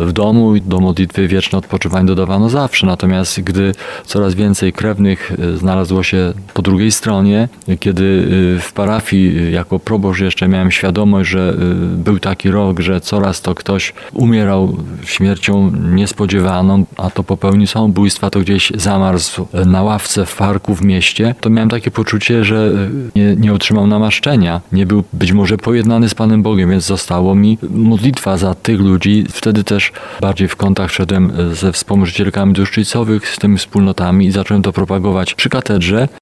w domu i do modlitwy wieczne odpoczywań dodawano zawsze. Natomiast gdy coraz więcej krewnych znalazło się po drugiej stronie, kiedy w parafii jako proboszcz jeszcze miałem świadomość, że był taki rok, że coraz to ktoś umierał śmiercią niespodziewaną, a to popełnił samobójstwa, to gdzieś zamarzł na ławce w parku w mieście, to miałem takie poczucie, że nie otrzymał namaszczenia. Nie był być może pojednany z Panem Bogiem, więc zostało mi modlitwa za tych ludzi. Wtedy też bardziej w kontakt szedłem ze wspomożycielkami duszczycowych, z tymi wspólnotami i zacząłem to propagować przy katedrze.